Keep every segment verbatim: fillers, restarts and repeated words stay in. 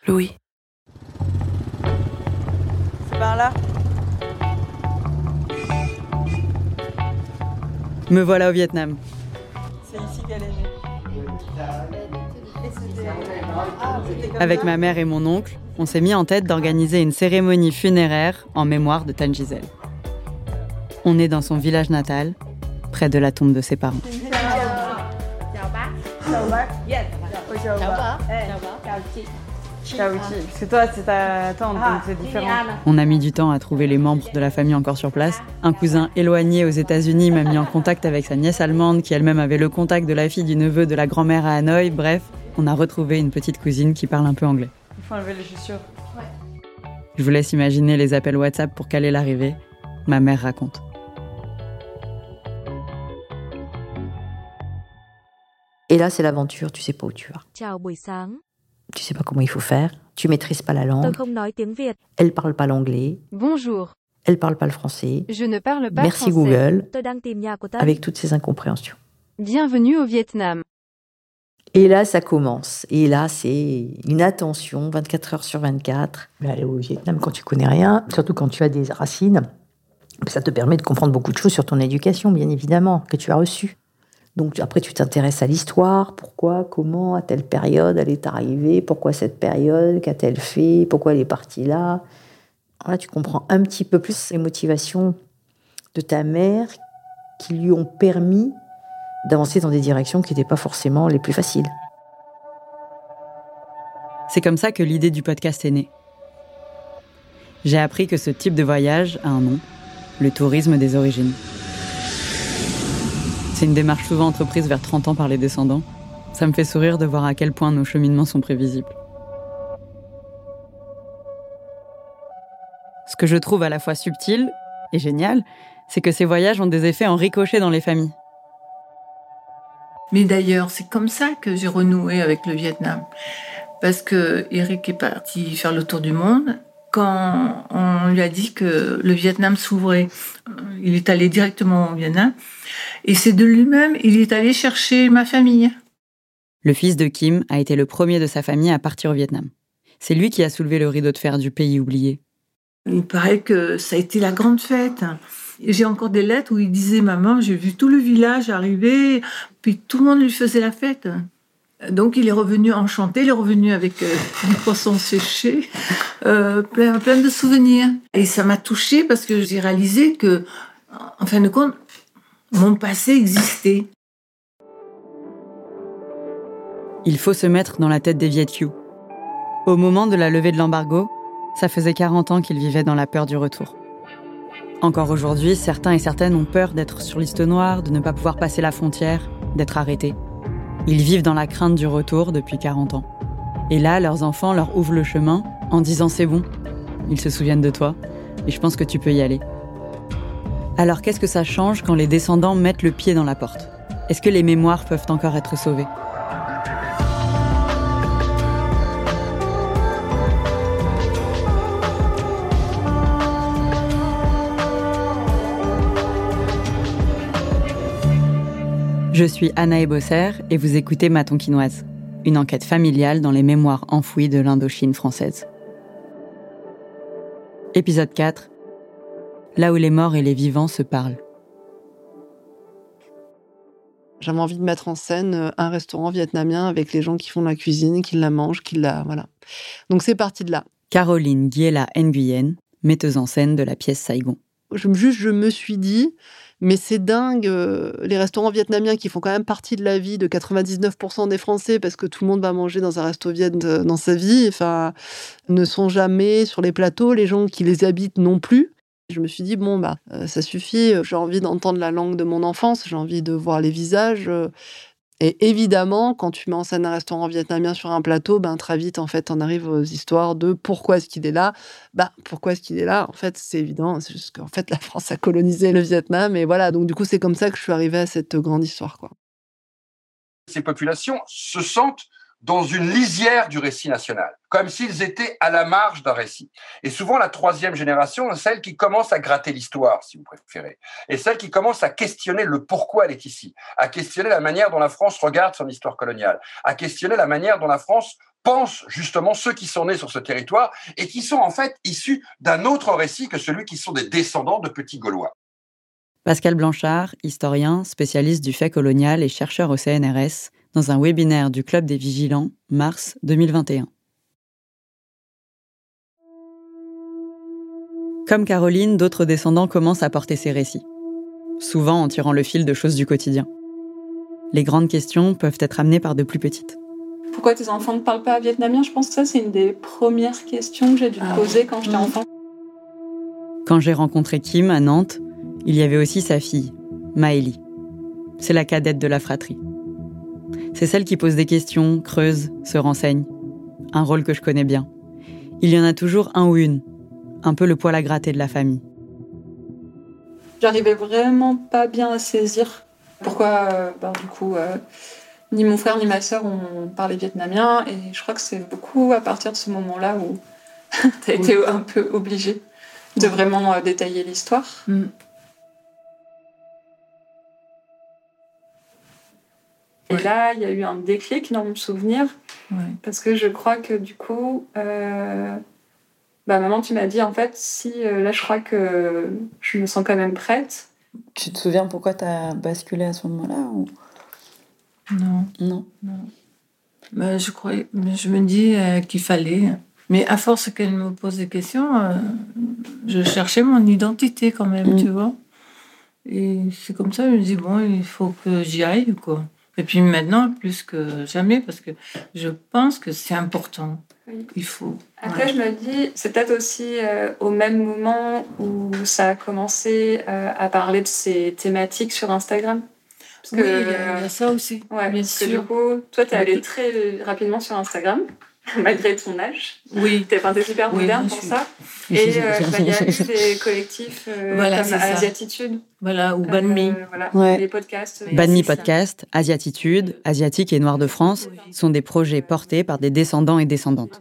Louis. C'est par là. Me voilà au Vietnam. C'est ici qu'elle est née. Avec ma mère et mon oncle, on s'est mis en tête d'organiser une cérémonie funéraire en mémoire de Tan Gisèle. On est dans son village natal, près de la tombe de ses parents. Parce que toi, c'est ta tante, donc c'est différent. On a mis du temps à trouver les membres de la famille encore sur place. Un cousin éloigné aux États-Unis m'a mis en contact avec sa nièce allemande, qui elle-même avait le contact de la fille du neveu de la grand-mère à Hanoï. Bref, on a retrouvé une petite cousine qui parle un peu anglais. Il faut enlever les chaussures. Je vous laisse imaginer les appels WhatsApp pour caler l'arrivée. Ma mère raconte. Et là, c'est l'aventure, tu sais pas où tu vas. Tu sais pas comment il faut faire, tu maîtrises pas la langue. Elle parle pas l'anglais. Bonjour. Elle parle pas le français. Je ne parle pas Merci français. Google. Avec toutes ces incompréhensions. Bienvenue au Vietnam. Et là, ça commence. Et là, c'est une attention vingt-quatre heures sur vingt-quatre. Mais aller au Vietnam quand tu connais rien, surtout quand tu as des racines, ça te permet de comprendre beaucoup de choses sur ton éducation, bien évidemment, que tu as reçue. Donc après, tu t'intéresses à l'histoire, pourquoi, comment, à telle période elle est arrivée, pourquoi cette période, qu'a-t-elle fait, pourquoi elle est partie là. Là, tu comprends un petit peu plus les motivations de ta mère qui lui ont permis d'avancer dans des directions qui n'étaient pas forcément les plus faciles. C'est comme ça que l'idée du podcast est née. J'ai appris que ce type de voyage a un nom, le tourisme des origines. C'est une démarche souvent entreprise vers trente ans par les descendants. Ça me fait sourire de voir à quel point nos cheminements sont prévisibles. Ce que je trouve à la fois subtil et génial, c'est que ces voyages ont des effets en ricochet dans les familles. Mais d'ailleurs, c'est comme ça que j'ai renoué avec le Vietnam. Parce que Eric est parti faire le tour du monde. Quand on lui a dit que le Vietnam s'ouvrait, il est allé directement au Vietnam. Et c'est de lui-même, il est allé chercher ma famille. Le fils de Kim a été le premier de sa famille à partir au Vietnam. C'est lui qui a soulevé le rideau de fer du pays oublié. Il paraît que ça a été la grande fête. Et j'ai encore des lettres où il disait « Maman, j'ai vu tout le village arriver, puis tout le monde lui faisait la fête ». Donc il est revenu enchanté, il est revenu avec euh, du poisson séché, euh, plein, plein de souvenirs. Et ça m'a touchée parce que j'ai réalisé que, en fin de compte, mon passé existait. Il faut se mettre dans la tête des Viet Kieu. Au moment de la levée de l'embargo, ça faisait quarante ans qu'ils vivaient dans la peur du retour. Encore aujourd'hui, certains et certaines ont peur d'être sur liste noire, de ne pas pouvoir passer la frontière, d'être arrêtés. Ils vivent dans la crainte du retour depuis quarante ans. Et là, leurs enfants leur ouvrent le chemin en disant « c'est bon ». Ils se souviennent de toi et je pense que tu peux y aller. Alors qu'est-ce que ça change quand les descendants mettent le pied dans la porte ? Est-ce que les mémoires peuvent encore être sauvées ? Je suis Anna Ebosser et vous écoutez Ma Tonkinoise, une enquête familiale dans les mémoires enfouies de l'Indochine française. Épisode quatre, là où les morts et les vivants se parlent. J'avais envie de mettre en scène un restaurant vietnamien avec les gens qui font la cuisine, qui la mangent, qui la... Voilà. Donc c'est parti de là. Caroline Giela Nguyen, metteuse en scène de la pièce Saigon. Je, juste, je me suis dit... Mais c'est dingue, euh, les restaurants vietnamiens qui font quand même partie de la vie de quatre-vingt-dix-neuf pour cent des Français, parce que tout le monde va manger dans un resto viet dans sa vie, enfin, ne sont jamais sur les plateaux, les gens qui les habitent non plus. Je me suis dit, bon, bah, euh, ça suffit, j'ai envie d'entendre la langue de mon enfance, j'ai envie de voir les visages. Euh, et évidemment, quand tu mets en scène un restaurant vietnamien sur un plateau, ben, très vite, en fait, on arrive aux histoires de pourquoi est-ce qu'il est là. Ben, pourquoi est-ce qu'il est là ? En fait, c'est évident, c'est juste qu'en fait, la France a colonisé le Vietnam. Et voilà, donc du coup, c'est comme ça que je suis arrivée à cette grande histoire, quoi. Ces populations se sentent dans une lisière du récit national, comme s'ils étaient à la marge d'un récit. Et souvent, la troisième génération est celle qui commence à gratter l'histoire, si vous préférez, et celle qui commence à questionner le pourquoi elle est ici, à questionner la manière dont la France regarde son histoire coloniale, à questionner la manière dont la France pense justement ceux qui sont nés sur ce territoire et qui sont en fait issus d'un autre récit que celui qui sont des descendants de petits Gaulois. Pascal Blanchard, historien, spécialiste du fait colonial et chercheur au C N R S, dans un webinaire du Club des Vigilants, mars deux mille vingt et un. Comme Caroline, d'autres descendants commencent à porter ces récits, souvent en tirant le fil de choses du quotidien. Les grandes questions peuvent être amenées par de plus petites. Pourquoi tes enfants ne parlent pas vietnamien ? Je pense que ça, c'est une des premières questions que j'ai dû me poser quand j'étais enfant. Quand j'ai rencontré Kim à Nantes, il y avait aussi sa fille, Maëlie. C'est la cadette de la fratrie. C'est celle qui pose des questions, creuse, se renseigne. Un rôle que je connais bien. Il y en a toujours un ou une, un peu le poil à gratter de la famille. J'arrivais vraiment pas bien à saisir pourquoi, euh, bah, du coup, euh, ni mon frère ni ma sœur ont parlé vietnamien. Et je crois que c'est beaucoup à partir de ce moment-là où t'as été un peu obligée de vraiment euh, détailler l'histoire. Mm. Et là, il y a eu un déclic dans mon souvenir, Ouais. parce que je crois que du coup, euh, bah, maman, tu m'as dit, en fait, si euh, là, je crois que je me sens quand même prête. Tu te souviens pourquoi t'as basculé à ce moment-là ou... Non. Non. Non. Ben, je croyais, je me dis euh, qu'il fallait. Mais à force qu'elle me pose des questions, euh, je cherchais mon identité quand même, Mm. tu vois. Et c'est comme ça, je me dis, bon, il faut que j'y aille, quoi. Et puis maintenant, plus que jamais, parce que je pense que c'est important. Oui. Il faut. Après, Ouais. je me dis, c'est peut-être aussi euh, au même moment où ça a commencé euh, à parler de ces thématiques sur Instagram. Parce Oui, que, il y, a- il y a ça aussi. ouais, bien parce que sûr. du coup, toi, t'es Oui. allée très rapidement sur Instagram, malgré ton âge. Oui. T'es, enfin, t'es super Oui, moderne je pour suis- ça. Et euh, bah, il y a eu des collectifs euh, Voilà, comme c'est ça. Asiatitude. Voilà, ou Banmi. Euh, voilà, Ouais. les podcasts. euh, Banmi c'est ça. Podcast, Asiatitude, Asiatique et Noir de France sont des projets portés par des descendants et descendantes.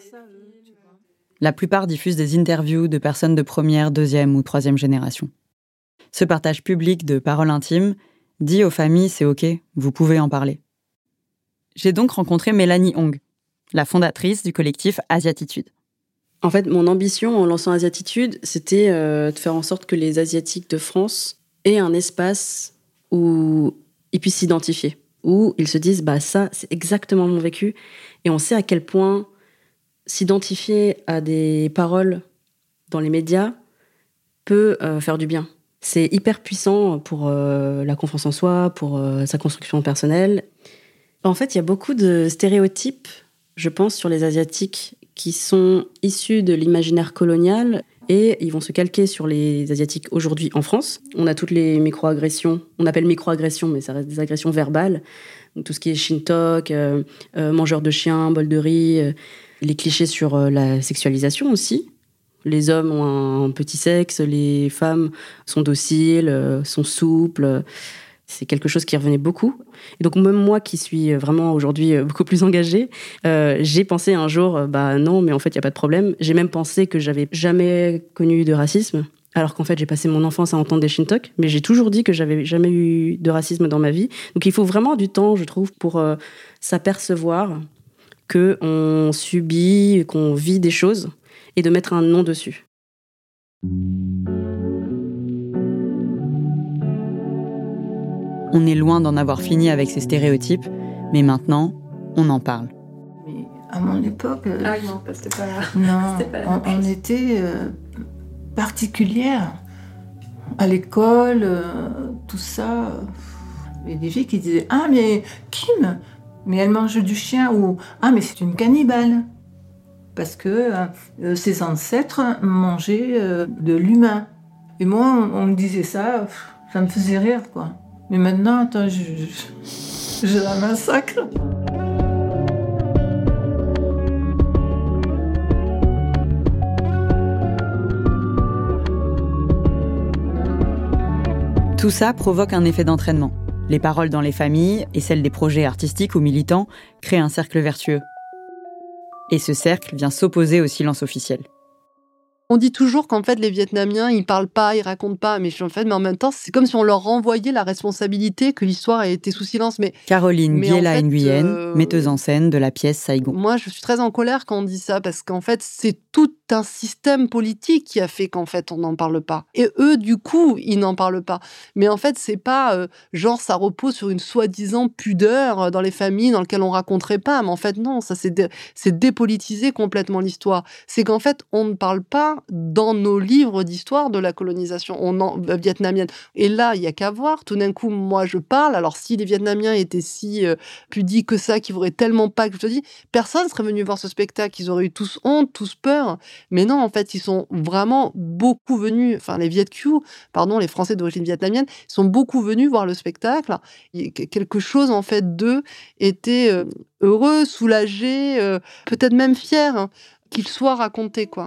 La plupart diffusent des interviews de personnes de première, deuxième ou troisième génération. Ce partage public de paroles intimes dit aux familles « c'est ok, vous pouvez en parler ». J'ai donc rencontré Mélanie Hong, la fondatrice du collectif Asiatitude. En fait, mon ambition en lançant Asiatitude, c'était euh, de faire en sorte que les Asiatiques de France aient un espace où ils puissent s'identifier, où ils se disent bah ça, c'est exactement mon vécu, et on sait à quel point s'identifier à des paroles dans les médias peut euh, faire du bien. C'est hyper puissant pour euh, la confiance en soi, pour euh, sa construction personnelle. En fait, il y a beaucoup de stéréotypes, je pense, sur les Asiatiques qui sont issus de l'imaginaire colonial et ils vont se calquer sur les Asiatiques aujourd'hui en France. On a toutes les microagressions, on appelle microagressions, mais ça reste des agressions verbales. Donc, tout ce qui est shintok, euh, euh, mangeur de chiens, bol de riz, euh, les clichés sur euh, la sexualisation aussi. Les hommes ont un petit sexe, les femmes sont dociles, euh, sont souples. C'est quelque chose qui revenait beaucoup. Et donc, même moi qui suis vraiment aujourd'hui beaucoup plus engagée, euh, j'ai pensé un jour, euh, bah non, mais en fait, il n'y a pas de problème. J'ai même pensé que j'avais jamais connu de racisme, alors qu'en fait, j'ai passé mon enfance à entendre des shintok, mais j'ai toujours dit que j'avais jamais eu de racisme dans ma vie. Donc, il faut vraiment du temps, je trouve, pour euh, s'apercevoir qu'on subit, qu'on vit des choses, et de mettre un nom dessus. On est loin d'en avoir fini avec ces stéréotypes, mais maintenant, on en parle. Mais à mon époque, euh, Ah oui, non, c'était pas... non, c'était pas la on, même on chose. était euh, particulières. À l'école, euh, tout ça. Il y a des filles qui disaient « Ah, mais Kim, mais elle mange du chien » ou « Ah, mais c'est une cannibale » parce que euh, ses ancêtres mangeaient euh, de l'humain. Et moi, on, on me disait ça, pff, ça me faisait rire, quoi. Mais maintenant, attends, je, je, je la massacre. Tout ça provoque un effet d'entraînement. Les paroles dans les familles et celles des projets artistiques ou militants créent un cercle vertueux. Et ce cercle vient s'opposer au silence officiel. On dit toujours qu'en fait, les Vietnamiens, ils parlent pas, ils racontent pas. Mais en fait, mais en même temps, c'est comme si on leur renvoyait la responsabilité que l'histoire ait été sous silence. Mais Caroline Biela Nguyen, euh, metteuse en scène de la pièce Saigon. Moi, je suis très en colère quand on dit ça, parce qu'en fait, c'est tout un système politique qui a fait qu'en fait, on n'en parle pas. Et eux, du coup, ils n'en parlent pas. Mais en fait, c'est pas euh, genre ça repose sur une soi-disant pudeur dans les familles dans lesquelles on raconterait pas. Mais en fait, non, ça c'est, dé- c'est dépolitiser complètement l'histoire. C'est qu'en fait, on ne parle pas dans nos livres d'histoire de la colonisation on en, euh, vietnamienne. Et là, il y a qu'à voir. Tout d'un coup, moi, je parle. Alors, si les Vietnamiens étaient si euh, pudiques que ça, qu'ils voudraient tellement pas que je te dis, personne serait venu voir ce spectacle. Ils auraient eu tous honte, tous peur. Mais non, en fait, ils sont vraiment beaucoup venus, enfin, les Viet Kieu, pardon, les Français d'origine vietnamienne, ils sont beaucoup venus voir le spectacle. Et quelque chose, en fait, d'eux était euh, heureux, soulagé, euh, peut-être même fier hein, qu'il soit raconté, quoi.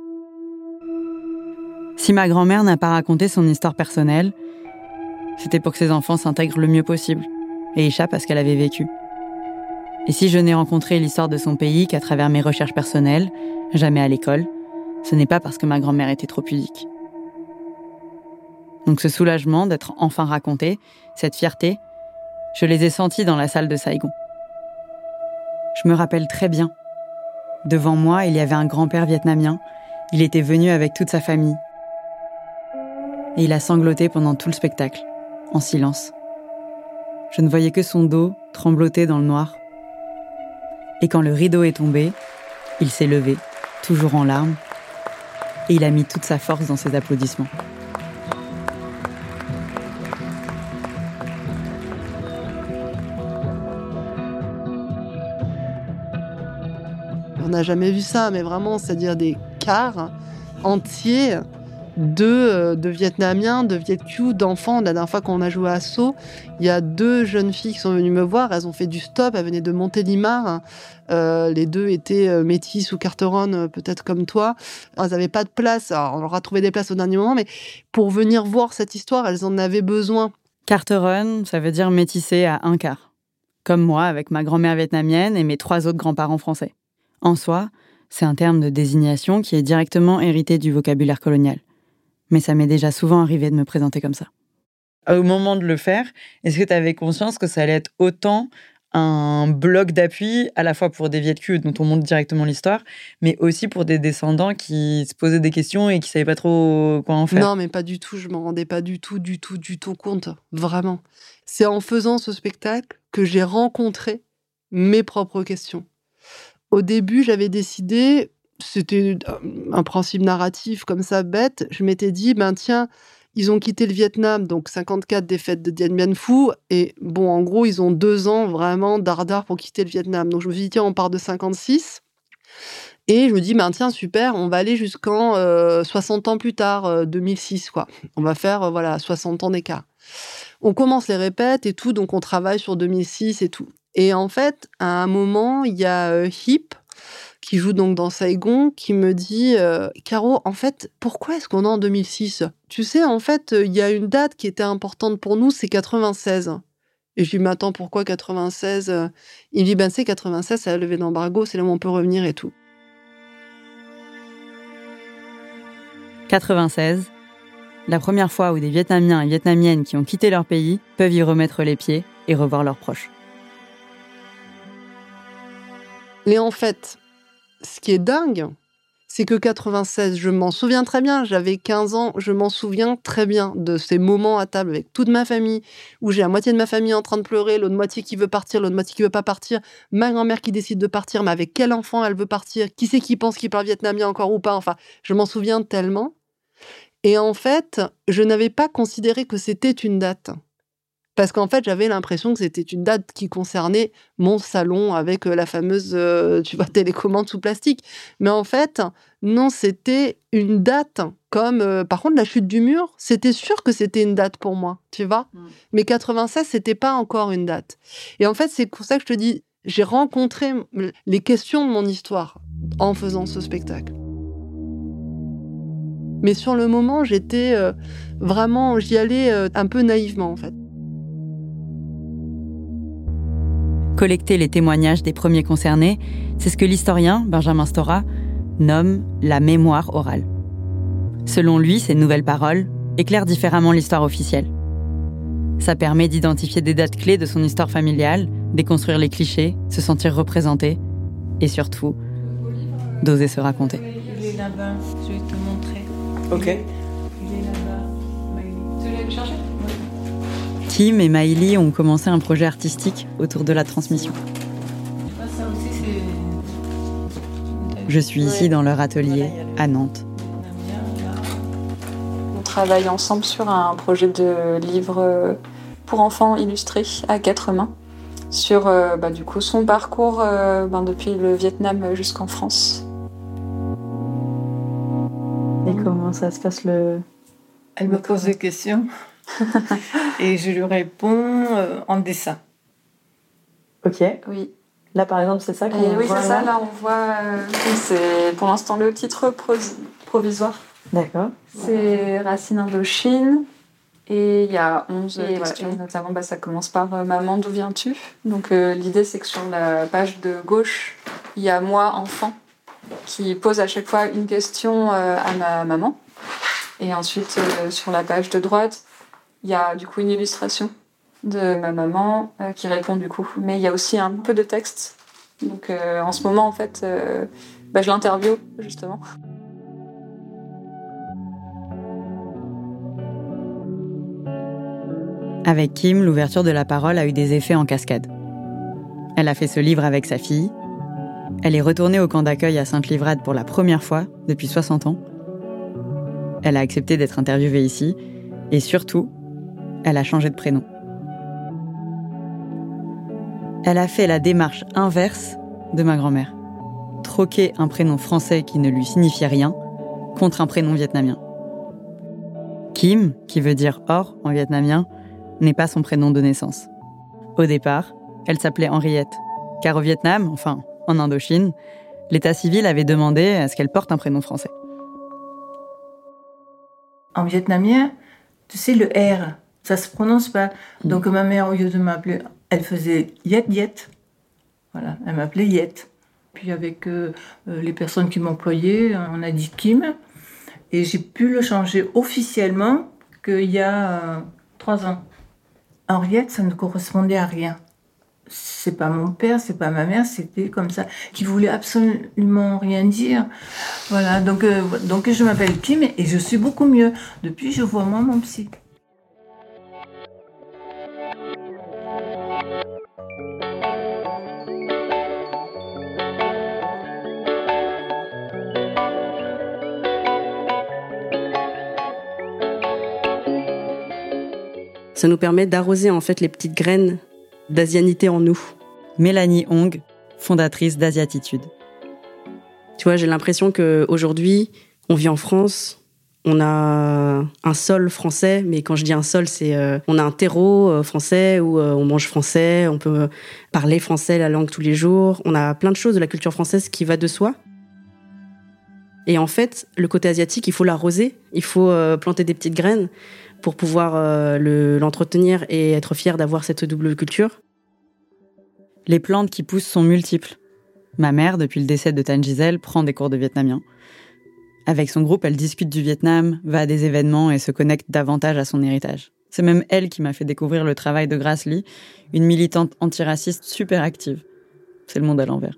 Si ma grand-mère n'a pas raconté son histoire personnelle, c'était pour que ses enfants s'intègrent le mieux possible et échappent à ce qu'elle avait vécu. Et si je n'ai rencontré l'histoire de son pays qu'à travers mes recherches personnelles, jamais à l'école, ce n'est pas parce que ma grand-mère était trop pudique. Donc ce soulagement d'être enfin raconté, cette fierté, je les ai sentis dans la salle de Saigon. Je me rappelle très bien. Devant moi, il y avait un grand-père vietnamien. Il était venu avec toute sa famille. Et il a sangloté pendant tout le spectacle, en silence. Je ne voyais que son dos trembloter dans le noir. Et quand le rideau est tombé, il s'est levé, toujours en larmes, et il a mis toute sa force dans ses applaudissements. On n'a jamais vu ça, mais vraiment, c'est-à-dire des cars entiers de, euh, de Vietnamiens, de Viet Kieu, d'enfants. La dernière fois qu'on a joué à Sceaux, il y a deux jeunes filles qui sont venues me voir. Elles ont fait du stop, elles venaient de Montélimar. Euh, les deux étaient euh, métisses ou carteronnes, euh, peut-être comme toi. Elles n'avaient pas de place. Alors, on leur a trouvé des places au dernier moment, mais pour venir voir cette histoire, elles en avaient besoin. Carteronne, ça veut dire métissé à un quart. Comme moi, avec ma grand-mère vietnamienne et mes trois autres grands-parents français. En soi, c'est un terme de désignation qui est directement hérité du vocabulaire colonial. Mais ça m'est déjà souvent arrivé de me présenter comme ça. Au moment de le faire, est-ce que tu avais conscience que ça allait être autant un bloc d'appui, à la fois pour des Viet Kieu dont on montre directement l'histoire, mais aussi pour des descendants qui se posaient des questions et qui ne savaient pas trop quoi en faire? Non, mais pas du tout. Je m'en rendais pas du tout, du tout, du tout compte. Vraiment. C'est en faisant ce spectacle que j'ai rencontré mes propres questions. Au début, j'avais décidé, c'était un principe narratif comme ça, bête, je m'étais dit, ben tiens, ils ont quitté le Vietnam, donc cinquante-quatre défaites de Dien Bien Phu, et bon, en gros, ils ont deux ans vraiment dardard pour quitter le Vietnam. Donc je me suis dit, tiens, on part de cinquante-six, et je me dis, ben tiens, super, on va aller jusqu'en euh, soixante ans plus tard, euh, deux mille six, quoi. On va faire, euh, voilà, soixante ans d'écart. On commence les répètes et tout, donc on travaille sur deux mille six et tout. Et en fait, à un moment, il y a euh, Hip, qui joue donc dans Saigon, qui me dit euh, « Caro, en fait, pourquoi est-ce qu'on est en deux mille six ? Tu sais, en fait, il y a une date qui était importante pour nous, c'est quatre-vingt-seize. » Et je lui dis « Mais attends, pourquoi quatre-vingt-seize ?» Il me dit « Ben, c'est quatre-vingt-seize, c'est la levée d'embargo, c'est là où on peut revenir et tout. » quatre-vingt-seize, la première fois où des Vietnamiens et Vietnamiennes qui ont quitté leur pays peuvent y remettre les pieds et revoir leurs proches. Et en fait, ce qui est dingue, c'est que quatre-vingt-seize, je m'en souviens très bien, j'avais quinze ans, je m'en souviens très bien de ces moments à table avec toute ma famille, où j'ai la moitié de ma famille en train de pleurer, l'autre moitié qui veut partir, l'autre moitié qui veut pas partir, ma grand-mère qui décide de partir, mais avec quel enfant elle veut partir, qui c'est qui pense qu'il parle vietnamien encore ou pas, enfin, je m'en souviens tellement. Et en fait, je n'avais pas considéré que c'était une date. Parce qu'en fait, j'avais l'impression que c'était une date qui concernait mon salon avec la fameuse, euh, tu vois, télécommande sous plastique. Mais en fait, non, c'était une date comme... Euh, par contre, la chute du mur, c'était sûr que c'était une date pour moi, tu vois. Mm. Mais quatre-vingt-seize, c'était pas encore une date. Et en fait, c'est pour ça que je te dis, j'ai rencontré les questions de mon histoire en faisant ce spectacle. Mais sur le moment, j'étais euh, vraiment... J'y allais euh, un peu naïvement, en fait. collecter les témoignages des premiers concernés, c'est ce que l'historien, Benjamin Stora, nomme la mémoire orale. Selon lui, ces nouvelles paroles éclairent différemment l'histoire officielle. Ça permet d'identifier des dates clés de son histoire familiale, déconstruire les clichés, se sentir représenté et surtout, d'oser se raconter. Il est là-bas, je vais te montrer. Ok. Il est là-bas. Tu voulais le chercher ? Kim et Maïli ont commencé un projet artistique autour de la transmission. Ça aussi, c'est... Je suis ici dans leur atelier à Nantes. On travaille ensemble sur un projet de livre pour enfants illustré à quatre mains sur euh, bah, du coup, son parcours euh, bah, depuis le Vietnam jusqu'en France. Et comment ça se passe le... Elle me pose des questions et je lui réponds euh, en dessin. Ok. Oui. Là, par exemple, c'est ça qu'on Et oui, voit c'est ça. Là, on voit. Euh, c'est pour l'instant le titre pro- provisoire. D'accord. C'est Racine Indochine. Et il y a onze et questions. ouais. Et notamment, bah, ça commence par euh, Maman, d'où viens-tu ? Donc, euh, l'idée, c'est que sur la page de gauche, il y a moi, enfant, qui pose à chaque fois une question euh, à ma maman. Et ensuite, euh, sur la page de droite, il y a du coup une illustration de ma maman euh, qui répond du coup. Mais il y a aussi un peu de texte. Donc, euh, en ce moment, en fait, euh, bah, je l'interviewe, justement. Avec Kim, l'ouverture de la parole a eu des effets en cascade. Elle a fait ce livre avec sa fille. Elle est retournée au camp d'accueil à Sainte-Livrade pour la première fois depuis soixante ans. Elle a accepté d'être interviewée ici. Et surtout, elle a changé de prénom. Elle a fait la démarche inverse de ma grand-mère. Troquer un prénom français qui ne lui signifiait rien contre un prénom vietnamien. Kim, qui veut dire or en vietnamien, n'est pas son prénom de naissance. Au départ, elle s'appelait Henriette, car au Vietnam, enfin en Indochine, l'état civil avait demandé à ce qu'elle porte un prénom français. En vietnamien, tu sais, le R, ça se prononce pas. Donc ma mère, au lieu de m'appeler, elle faisait Yet Yet. Voilà, elle m'appelait Yet. Puis avec euh, les personnes qui m'employaient, on a dit Kim. Et j'ai pu le changer officiellement qu'il y a euh, trois ans. Henriette, ça ne correspondait à rien. C'est pas mon père, c'est pas ma mère, c'était comme ça, qui voulait absolument rien dire. Voilà, donc, euh, donc je m'appelle Kim et je suis beaucoup mieux. Depuis, je vois moi mon psy. Ça nous permet d'arroser en fait les petites graines d'asianité en nous. Mélanie Hong, fondatrice d'Asiatitude. Tu vois, j'ai l'impression qu'aujourd'hui, on vit en France, on a un sol français, mais quand je dis un sol, c'est euh, on a un terreau euh, français où euh, on mange français, on peut parler français, la langue tous les jours. On a plein de choses de la culture française qui va de soi. Et en fait, le côté asiatique, il faut l'arroser, il faut euh, planter des petites graines pour pouvoir euh, le, l'entretenir et être fier d'avoir cette double culture. Les plantes qui poussent sont multiples. Ma mère, depuis le décès de Tan Giselle, prend des cours de vietnamien. Avec son groupe, elle discute du Vietnam, va à des événements et se connecte davantage à son héritage. C'est même elle qui m'a fait découvrir le travail de Grace Lee, une militante antiraciste super active. C'est le monde à l'envers.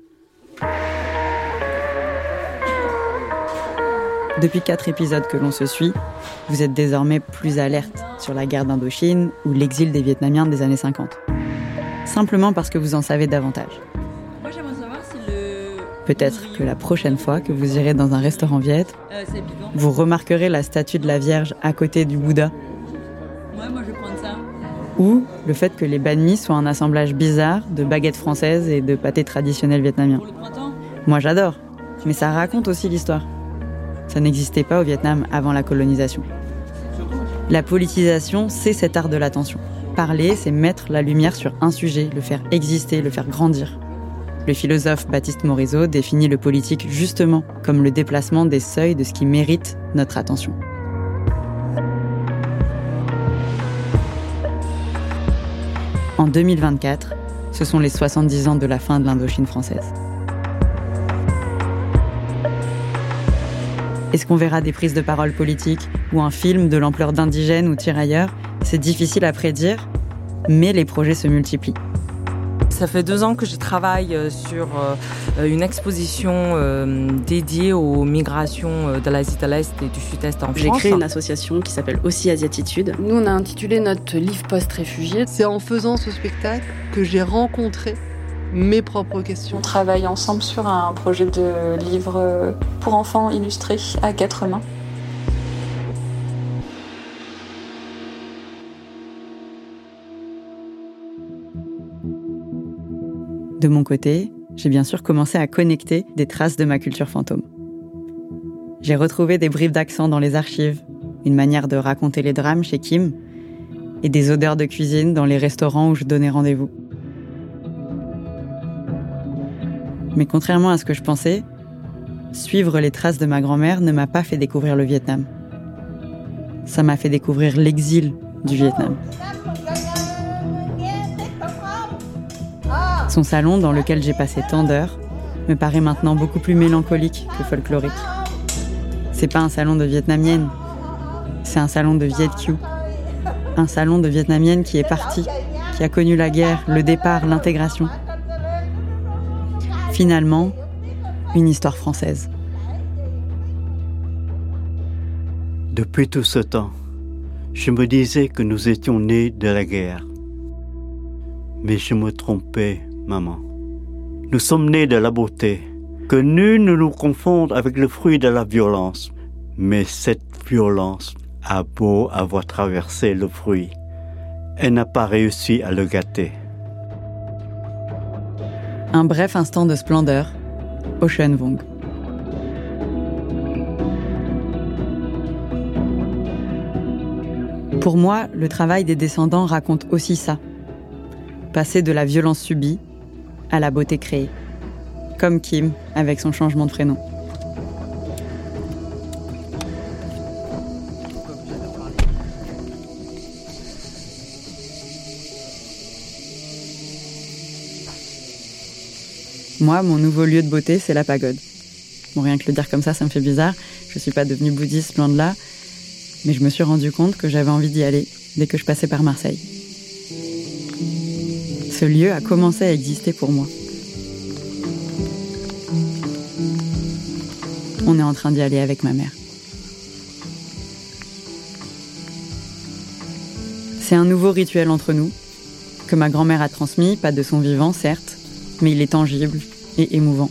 Depuis quatre épisodes que l'on se suit, vous êtes désormais plus alerte sur la guerre d'Indochine ou l'exil des Vietnamiens des années cinquante. Simplement parce que vous en savez davantage. Moi, j'aimerais savoir si le... Peut-être que la prochaine fois que vous irez dans un restaurant viet, euh, c'est bidon. vous remarquerez la statue de la Vierge à côté du Bouddha. Ouais, moi, je vais prendre ça. Ou le fait que les banh mi soient un assemblage bizarre de baguettes françaises et de pâtés traditionnels vietnamiens. Pour le printemps ? Moi, j'adore. Mais ça raconte aussi l'histoire. Ça n'existait pas au Vietnam avant la colonisation. La politisation, c'est cet art de l'attention. Parler, c'est mettre la lumière sur un sujet, le faire exister, le faire grandir. Le philosophe Baptiste Morisot définit le politique justement comme le déplacement des seuils de ce qui mérite notre attention. En deux mille vingt-quatre, ce sont les soixante-dix ans de la fin de l'Indochine française. Est-ce qu'on verra des prises de parole politiques ou un film de l'ampleur d'Indigènes ou Tirailleurs ? C'est difficile à prédire, mais les projets se multiplient. Ça fait deux ans que je travaille sur une exposition dédiée aux migrations de l'Asie de l'Est et du Sud-Est en France. J'ai créé une association qui s'appelle aussi Asiatitude. Nous, on a intitulé notre livre post-réfugié. C'est en faisant ce spectacle que j'ai rencontré mes propres questions. On travaille ensemble sur un projet de livre pour enfants illustré à quatre mains. De mon côté, j'ai bien sûr commencé à connecter des traces de ma culture fantôme. J'ai retrouvé des bribes d'accent dans les archives, une manière de raconter les drames chez Kim, et des odeurs de cuisine dans les restaurants où je donnais rendez-vous. Mais contrairement à ce que je pensais, suivre les traces de ma grand-mère ne m'a pas fait découvrir le Vietnam. Ça m'a fait découvrir l'exil du Vietnam. Son salon, dans lequel j'ai passé tant d'heures, me paraît maintenant beaucoup plus mélancolique que folklorique. C'est pas un salon de vietnamienne, c'est un salon de Viet Kieu. Un salon de vietnamienne qui est partie, qui a connu la guerre, le départ, l'intégration. Finalement, une histoire française. Depuis tout ce temps, je me disais que nous étions nés de la guerre. Mais je me trompais, maman. Nous sommes nés de la beauté. Que nul ne nous confonde avec le fruit de la violence. Mais cette violence a beau avoir traversé le fruit, elle n'a pas réussi à le gâter. Un bref instant de splendeur, Ocean Vuong. Pour moi, le travail des descendants raconte aussi ça. Passer de la violence subie à la beauté créée. Comme Kim avec son changement de prénom. Moi, mon nouveau lieu de beauté, c'est la pagode. Bon, rien que le dire comme ça, ça me fait bizarre. Je suis pas devenue bouddhiste, loin de là. Mais je me suis rendu compte que j'avais envie d'y aller dès que je passais par Marseille. Ce lieu a commencé à exister pour moi. On est en train d'y aller avec ma mère. C'est un nouveau rituel entre nous, que ma grand-mère a transmis, pas de son vivant, certes, mais il est tangible et émouvant.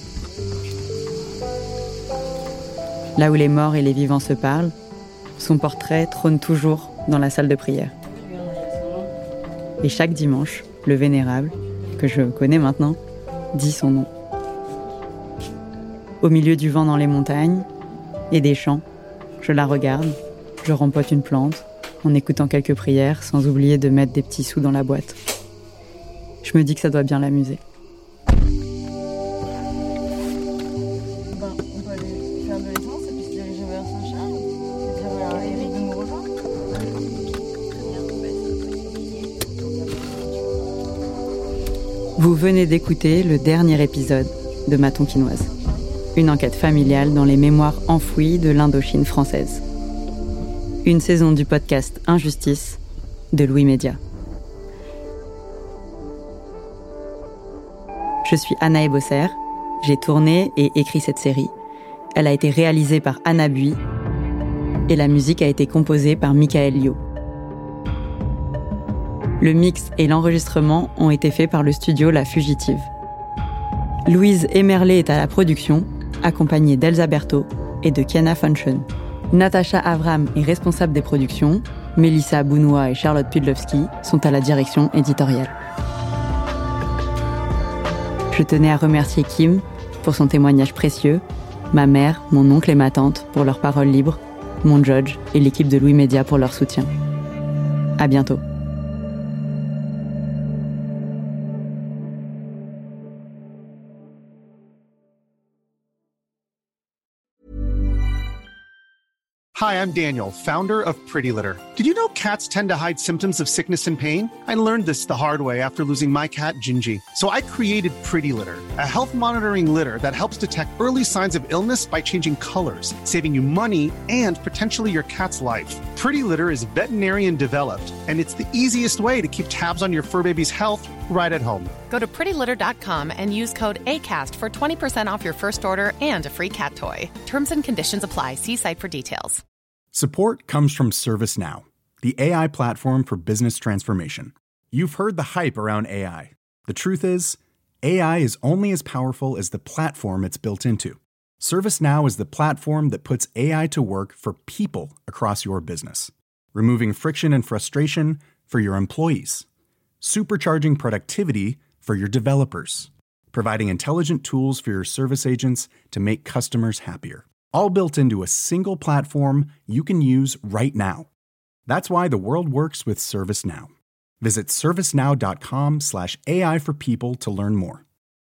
Là où les morts et les vivants se parlent, son portrait trône toujours dans la salle de prière. Et chaque dimanche, le Vénérable, que je connais maintenant, dit son nom. Au milieu du vent dans les montagnes et des champs, je la regarde, je rempote une plante, en écoutant quelques prières, sans oublier de mettre des petits sous dans la boîte. Je me dis que ça doit bien l'amuser. Vous venez d'écouter le dernier épisode de Ma Tonkinoise, une enquête familiale dans les mémoires enfouies de l'Indochine française. Une saison du podcast Injustice de Louis Média. Je suis Anna Ebosser, j'ai tourné et écrit cette série. Elle a été réalisée par Anna Bui et la musique a été composée par Michael Liu. Le mix et l'enregistrement ont été faits par le studio La Fugitive. Louise Emerlé est à la production, accompagnée d'Elsa Berthaud et de Kiana Funchen. Natacha Avram est responsable des productions, Mélissa Bounoua et Charlotte Pudlowski sont à la direction éditoriale. Je tenais à remercier Kim pour son témoignage précieux, ma mère, mon oncle et ma tante pour leurs paroles libres, mon judge et l'équipe de Louis Média pour leur soutien. À bientôt. Hi, I'm Daniel, founder of Pretty Litter. Did you know cats tend to hide symptoms of sickness and pain? I learned this the hard way after losing my cat, Gingy. So I created Pretty Litter, a health monitoring litter that helps detect early signs of illness by changing colors, saving you money and potentially your cat's life. Pretty Litter is veterinarian developed, and it's the easiest way to keep tabs on your fur baby's health right at home. Go to pretty litter dot com and use code ACAST for twenty percent off your first order and a free cat toy. Terms and conditions apply. See site for details. Support comes from ServiceNow, the A I platform for business transformation. You've heard the hype around A I. The truth is, A I is only as powerful as the platform it's built into. ServiceNow is the platform that puts A I to work for people across your business, removing friction and frustration for your employees, supercharging productivity for your developers, providing intelligent tools for your service agents to make customers happier. All built into a single platform you can use right now. That's why the world works with ServiceNow. Visit servicenow dot com slash A I for people to learn more.